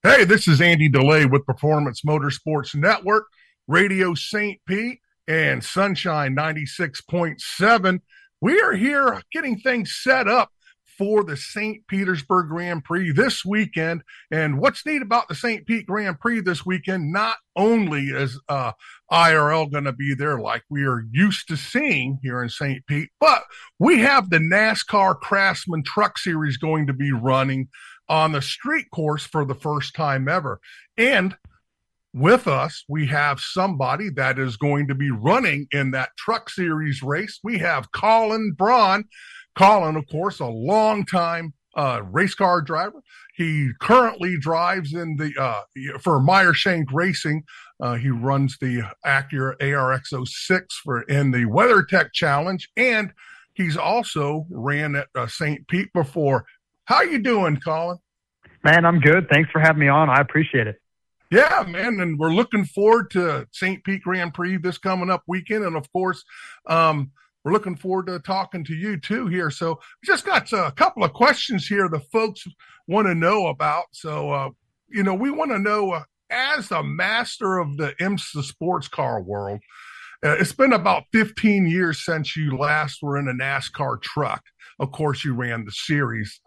Hey, this is Andy DeLay with Performance Motorsports Network, Radio St. Pete, and Sunshine 96.7. We are here getting things set up for the St. Petersburg Grand Prix this weekend. And what's neat about the St. Pete Grand Prix this weekend, not only is IRL going to be there like we are used to seeing here in St. Pete, but we have the NASCAR Craftsman Truck Series going to be running on the street course for the first time ever. And with us, we have somebody that is going to be running in that truck series race. We have Colin Braun. Colin, of course, a longtime race car driver. He currently drives in for Meyer Shank Racing. He runs the Acura ARX-06 in the WeatherTech Challenge, and he's also ran at St. Pete before. How you doing, Colin? Man, I'm good. Thanks for having me on. I appreciate it. Yeah, man, and we're looking forward to St. Pete Grand Prix this coming up weekend, and of course, we're looking forward to talking to you too here. So, just got a couple of questions here the folks want to know about. So, we want to know, as a master of the IMSA sports car world, it's been about 15 years since you last were in a NASCAR truck. Of course, you ran the series.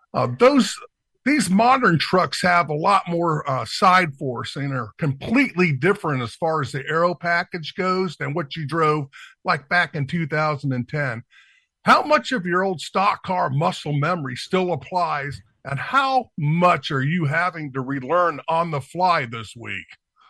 These modern trucks have a lot more side force and are completely different as far as the aero package goes than what you drove like back in 2010. How much of your old stock car muscle memory still applies, and how much are you having to relearn on the fly this week?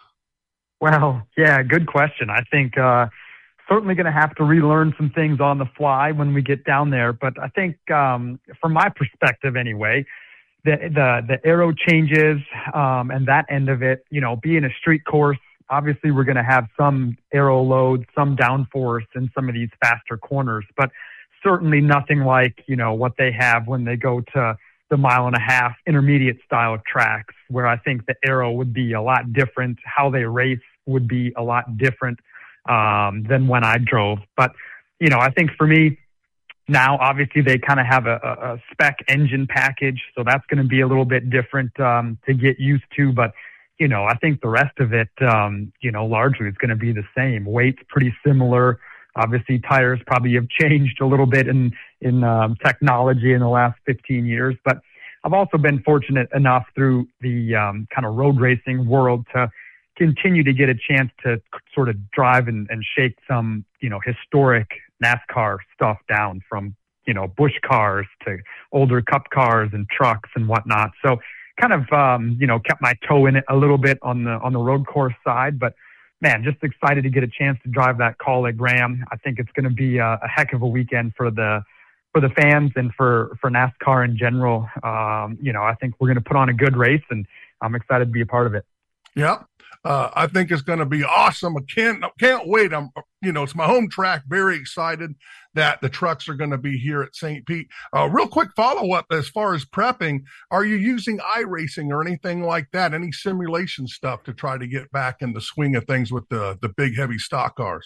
Well, yeah, good question. I think certainly going to have to relearn some things on the fly when we get down there. But I think from my perspective anyway, the aero changes and that end of it, being a street course, obviously we're going to have some aero load, some downforce in some of these faster corners, but certainly nothing like, what they have when they go to the 1.5 mile intermediate style of tracks, where I think the aero would be a lot different. How they race would be a lot different than when I drove. But, I think for me, now, obviously, they kind of have a spec engine package, so that's going to be a little bit different to get used to. But, I think the rest of it, largely is going to be the same. Weight's pretty similar. Obviously, tires probably have changed a little bit in technology in the last 15 years. But I've also been fortunate enough through the kind of road racing world to continue to get a chance to sort of drive and shake some, historic NASCAR stuff down, from, Busch cars to older cup cars and trucks and whatnot. So kind of, kept my toe in it a little bit on the road course side, but man, just excited to get a chance to drive that Kaulig Ram. I think it's going to be a heck of a weekend for the fans and for NASCAR in general. I think we're going to put on a good race, and I'm excited to be a part of it. Yeah. I think it's going to be awesome. I can't wait. It's my home track. Very excited that the trucks are going to be here at St. Pete. Real quick follow-up as far as prepping. Are you using iRacing or anything like that? Any simulation stuff to try to get back in the swing of things with the big, heavy stock cars?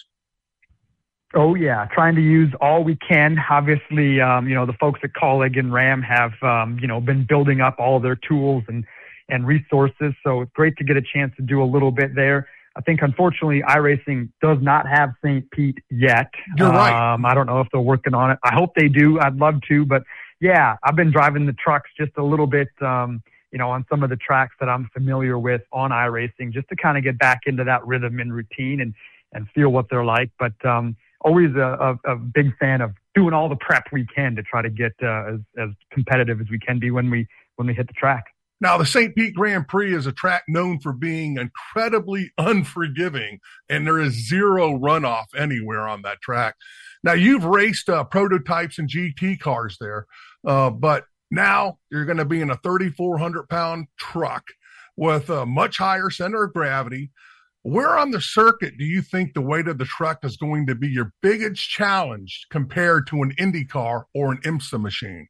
Oh, yeah. Trying to use all we can. Obviously, the folks at Kaulig and Ram have, been building up all their tools and resources. So it's great to get a chance to do a little bit there. I think, unfortunately, iRacing does not have St. Pete yet. You're right. I don't know if they're working on it. I hope they do. I'd love to. But, yeah, I've been driving the trucks just a little bit, on some of the tracks that I'm familiar with on iRacing, just to kind of get back into that rhythm and routine and feel what they're like. But always a big fan of doing all the prep we can to try to get as competitive as we can be when we hit the track. Now, the St. Pete Grand Prix is a track known for being incredibly unforgiving, and there is zero runoff anywhere on that track. Now, you've raced prototypes and GT cars there, but now you're going to be in a 3,400-pound truck with a much higher center of gravity. Where on the circuit do you think the weight of the truck is going to be your biggest challenge compared to an Indy car or an IMSA machine?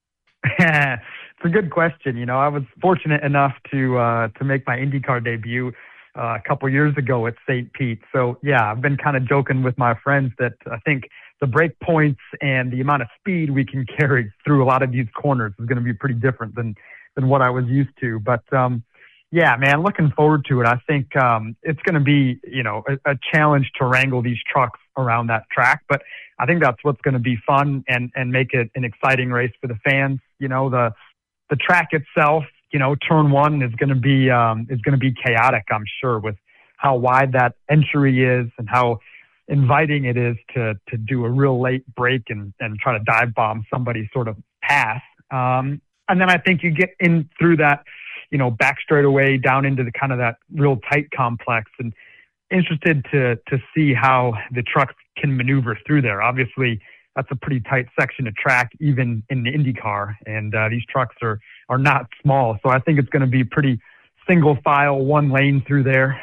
It's a good question. I was fortunate enough to make my IndyCar debut a couple years ago at St. Pete. So, yeah, I've been kind of joking with my friends that I think the brake points and the amount of speed we can carry through a lot of these corners is going to be pretty different than what I was used to. But, Yeah, man, looking forward to it. I think it's going to be, a challenge to wrangle these trucks around that track, but I think that's what's going to be fun and make it an exciting race for the fans. The track itself, turn one is going to be chaotic, I'm sure, with how wide that entry is and how inviting it is to do a real late break and try to dive bomb somebody's sort of pass. And then I think you get in through that, back straightaway down into the kind of that real tight complex, and interested to see how the trucks can maneuver through there. Obviously, that's a pretty tight section of track, even in the IndyCar, and these trucks are not small. So I think it's going to be pretty single file, one lane through there.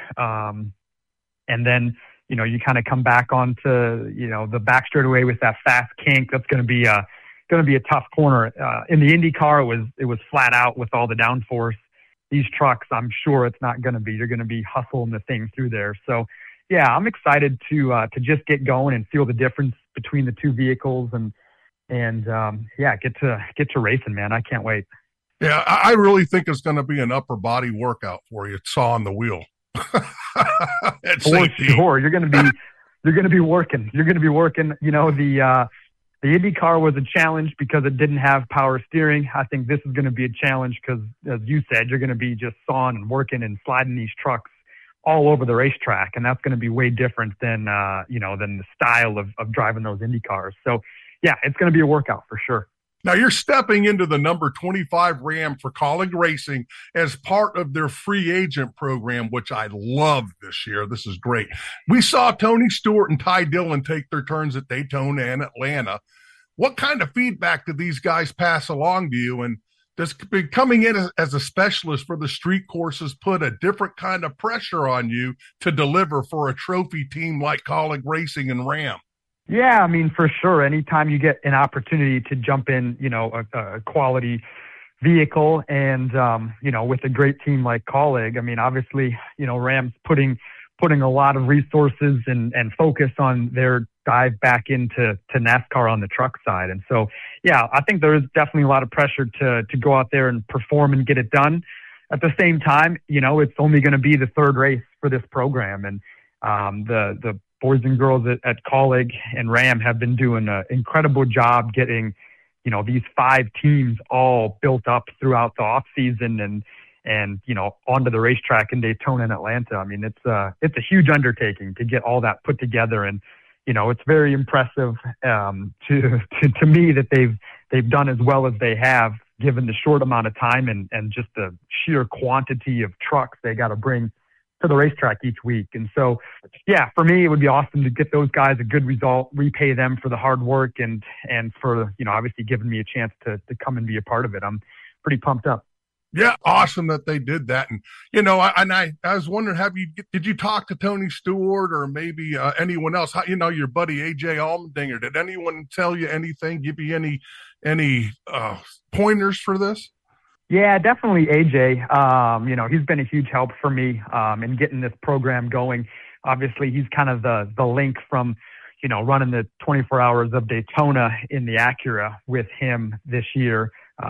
And then, you kind of come back onto, the back straightaway with that fast kink. That's going to be a tough corner. In the IndyCar, it was flat out with all the downforce. These trucks, I'm sure it's not going to be. You're going to be hustling the thing through there. So, yeah, I'm excited to just get going and feel the difference between the two vehicles and get to racing, man. I can't wait. Yeah, I really think it's going to be an upper body workout for you. It's saw on the wheel. For sure, you're going to be working. You're going to be working. The IndyCar was a challenge because it didn't have power steering. I think this is going to be a challenge because, as you said, you're going to be just sawing and working and sliding these trucks all over the racetrack, and that's going to be way different than the style of driving those IndyCars. So, yeah, it's going to be a workout for sure. Now, you're stepping into the number 25 Ram for Kaulig Racing as part of their free agent program, which I love this year. This is great. We saw Tony Stewart and Ty Dillon take their turns at Daytona and Atlanta. What kind of feedback did these guys pass along to you? And does coming in as a specialist for the street courses put a different kind of pressure on you to deliver for a trophy team like Kaulig Racing and Ram? Yeah, I mean, for sure. Anytime you get an opportunity to jump in, a quality vehicle and, with a great team like Kaulig, I mean, obviously, Ram's putting a lot of resources and focus on their dive back into NASCAR on the truck side. And so, yeah, I think there is definitely a lot of pressure to go out there and perform and get it done. At the same time, it's only going to be the third race for this program. And the boys and girls at Kaulig and Ram have been doing an incredible job getting, these 5 teams all built up throughout the off season and onto the racetrack in Daytona and Atlanta. I mean, it's a huge undertaking to get all that put together. And, it's very impressive to me that they've done as well as they have given the short amount of time and just the sheer quantity of trucks they got to bring to the racetrack each week. And so, yeah, for me, it would be awesome to get those guys a good result, repay them for the hard work and for, obviously giving me a chance to come and be a part of it. I'm pretty pumped up. Yeah, awesome that they did that. And, I was wondering, did you talk to Tony Stewart or maybe anyone else? Your buddy AJ Allmendinger, did anyone tell you anything, give you any pointers for this? Yeah, definitely AJ. He's been a huge help for me in getting this program going. Obviously, he's kind of the link from, running the 24 hours of Daytona in the Acura with him this year.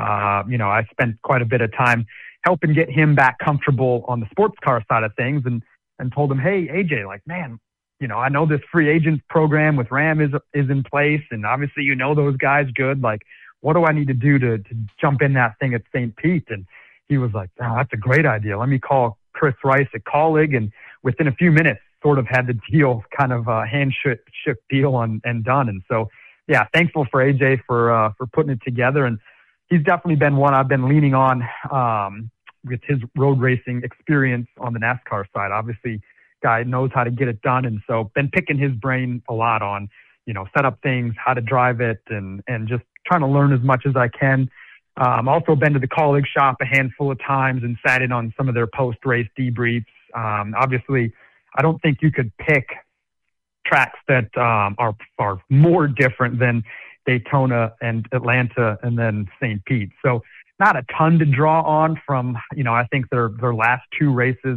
I spent quite a bit of time helping get him back comfortable on the sports car side of things and told him, hey, AJ, man, I know this free agent program with Ram is in place. And obviously, those guys good. What do I need to do to jump in that thing at St. Pete? And he was like, oh, that's a great idea. Let me call Chris Rice at Kaulig. And within a few minutes, sort of had the deal kind of handshake deal and done. And so, yeah, thankful for AJ for putting it together. And he's definitely been one I've been leaning on with his road racing experience on the NASCAR side. Obviously, guy knows how to get it done. And so been picking his brain a lot on, set up things, how to drive it, and just trying to learn as much as I can. Also been to the Kaulig shop a handful of times and sat in on some of their post-race debriefs. Obviously, I don't think you could pick tracks that are more different than Daytona and Atlanta and then St. Pete. So not a ton to draw on from, I think their last 2 races.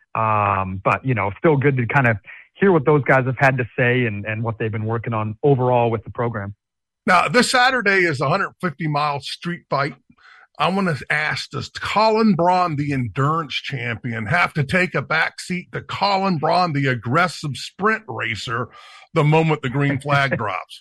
But, still good to kind of hear what those guys have had to say and what they've been working on overall with the program. Now, this Saturday is a 150-mile street fight. I want to ask, does Colin Braun, the endurance champion, have to take a backseat to Colin Braun, the aggressive sprint racer, the moment the green flag drops?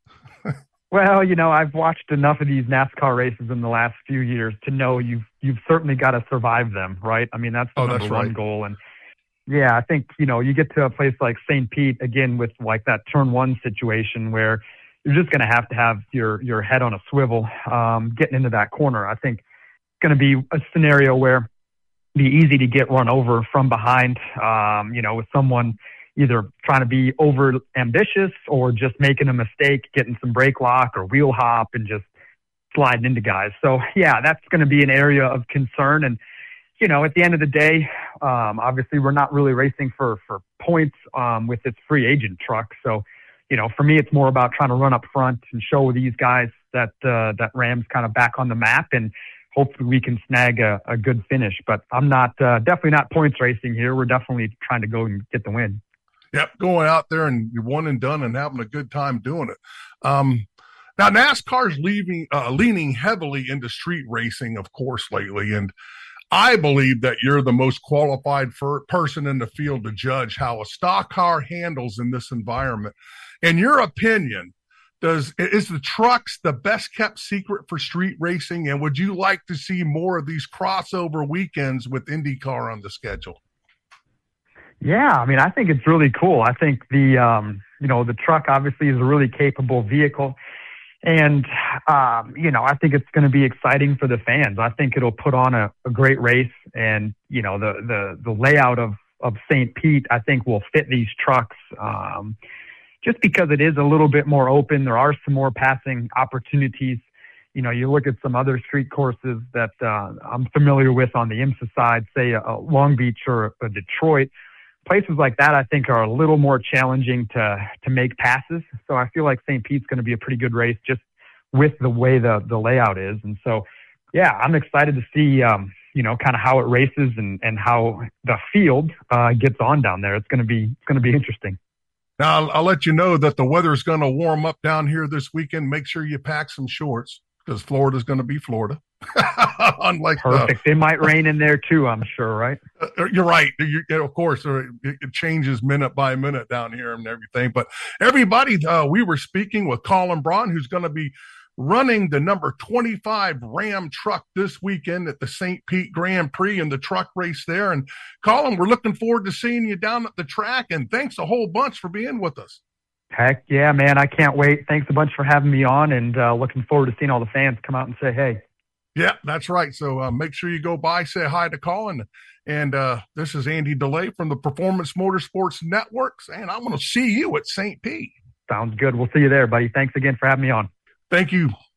Well, I've watched enough of these NASCAR races in the last few years to know you've certainly got to survive them, right? I mean, that's the number one goal. And yeah, I think, you get to a place like St. Pete, again, with like that turn one situation where you're just going to have your head on a swivel getting into that corner. I think it's going to be a scenario where it'd be easy to get run over from behind, with someone either trying to be over ambitious or just making a mistake, getting some brake lock or wheel hop and just sliding into guys. So yeah, that's going to be an area of concern. And, at the end of the day, obviously we're not really racing for points with this free agent truck. So, for me, it's more about trying to run up front and show these guys that Ram's kind of back on the map, and hopefully we can snag a good finish. But I'm not definitely not points racing here. We're definitely trying to go and get the win. Yep, going out there and you're one and done and having a good time doing it. Now, NASCAR's leaning heavily into street racing, of course, lately, and I believe that you're the most qualified person in the field to judge how a stock car handles in this environment. In your opinion, is the trucks the best kept secret for street racing? And would you like to see more of these crossover weekends with IndyCar on the schedule? Yeah, I mean, I think it's really cool. I think the truck obviously is a really capable vehicle. And, I think it's going to be exciting for the fans. I think it'll put on a great race. And, the layout of St. Pete, I think, will fit these trucks just because it is a little bit more open. There are some more passing opportunities. You look at some other street courses that I'm familiar with on the IMSA side, say a Long Beach or a Detroit. Places like that, I think, are a little more challenging to make passes. So I feel like St. Pete's going to be a pretty good race just with the way the layout is. And so, yeah, I'm excited to see, kind of how it races and how the field gets on down there. It's going to be interesting. Now, I'll let you know that the weather's going to warm up down here this weekend. Make sure you pack some shorts because Florida's going to be Florida. Unlike perfect. It might rain in there too, I'm sure, right? You're right. Of course, it changes minute by minute down here and everything. But everybody, we were speaking with Colin Braun, who's going to be running the number 25 Ram truck this weekend at the St. Pete Grand Prix and the truck race there. And Colin, we're looking forward to seeing you down at the track. And thanks a whole bunch for being with us. Heck yeah, man. I can't wait. Thanks a bunch for having me on, and looking forward to seeing all the fans come out and say, hey. Yeah, that's right. So make sure you go by, say hi to Colin. And this is Andy DeLay from the Performance Motorsports Networks, and I'm going to see you at St. Pete. Sounds good. We'll see you there, buddy. Thanks again for having me on. Thank you.